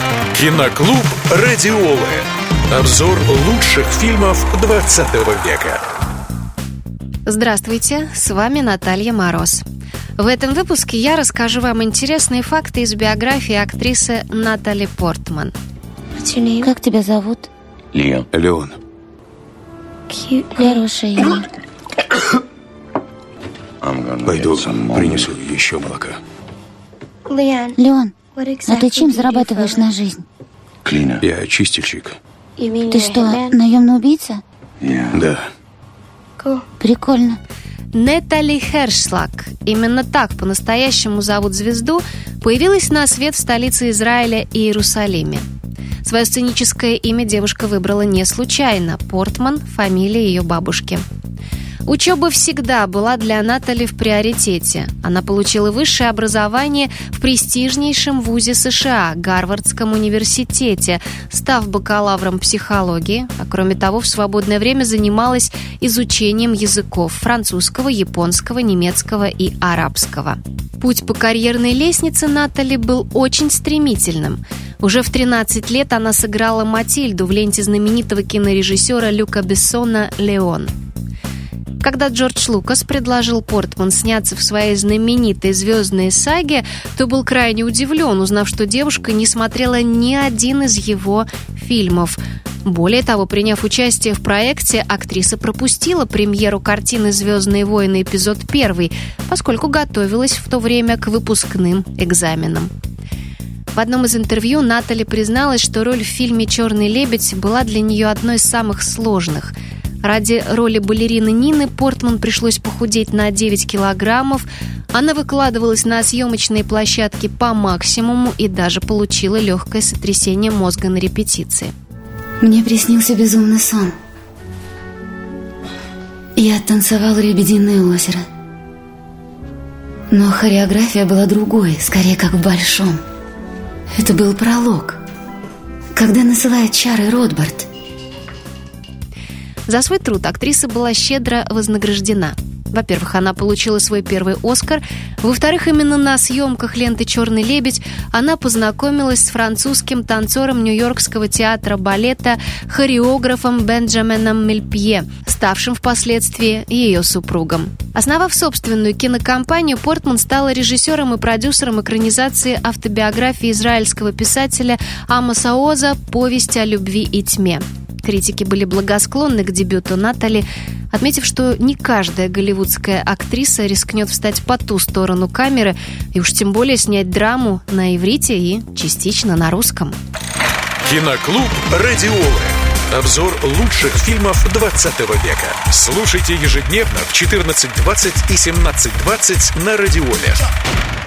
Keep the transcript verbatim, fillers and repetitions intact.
Киноклуб «Радиолы». Обзор лучших фильмов двадцатого века. Здравствуйте, с вами Наталья Мороз. В этом выпуске я расскажу вам интересные факты из биографии актрисы Натали Портман. Как тебя зовут? Леон. Леон. Хорошее имя. Пойду принесу еще молока. Леон, а ты чем зарабатываешь на жизнь? Я чистильщик. Ты что, наемный убийца? Да. Прикольно. Нетали Хершлаг, именно так по-настоящему зовут звезду, появилась на свет в столице Израиля Иерусалиме. Свое сценическое имя девушка выбрала не случайно. Портман – фамилия ее бабушки. Учеба всегда была для Натали в приоритете. Она получила высшее образование в престижнейшем вузе США – Гарвардском университете, став бакалавром психологии, а кроме того в свободное время занималась изучением языков – французского, японского, немецкого и арабского. Путь по карьерной лестнице Натали был очень стремительным. Уже в тринадцать лет она сыграла Матильду в ленте знаменитого кинорежиссера Люка Бессона «Леон». Когда Джордж Лукас предложил Портман сняться в своей знаменитой звездной саге, то был крайне удивлен, узнав, что девушка не смотрела ни один из его фильмов. Более того, приняв участие в проекте, актриса пропустила премьеру картины «Звездные войны. Эпизод один», поскольку готовилась в то время к выпускным экзаменам. В одном из интервью Натали призналась, что роль в фильме «Черный лебедь» была для нее одной из самых сложных. Ради роли балерины Нины Портман пришлось похудеть на девять килограммов. Она выкладывалась на съемочные площадки по максимуму и даже получила легкое сотрясение мозга на репетиции. Мне приснился безумный сон. Я танцевала «Лебединое озеро». Но хореография была другой, скорее как в большом. Это был пролог, когда насылает чары Ротбард. За свой труд актриса была щедро вознаграждена. Во-первых, она получила свой первый «Оскар». Во-вторых, именно на съемках ленты «Черный лебедь» она познакомилась с французским танцором Нью-Йоркского театра балета, хореографом Бенджаменом Мельпье, ставшим впоследствии ее супругом. Основав собственную кинокомпанию, Портман стала режиссером и продюсером экранизации автобиографии израильского писателя Амоса Оза «Повесть о любви и тьме». Критики были благосклонны к дебюту Натали, отметив, что не каждая голливудская актриса рискнет встать по ту сторону камеры и уж тем более снять драму на иврите и частично на русском. Киноклуб «Радиолы». Обзор лучших фильмов двадцатого века. Слушайте ежедневно в четырнадцать двадцать и семнадцать двадцать на Радиоле.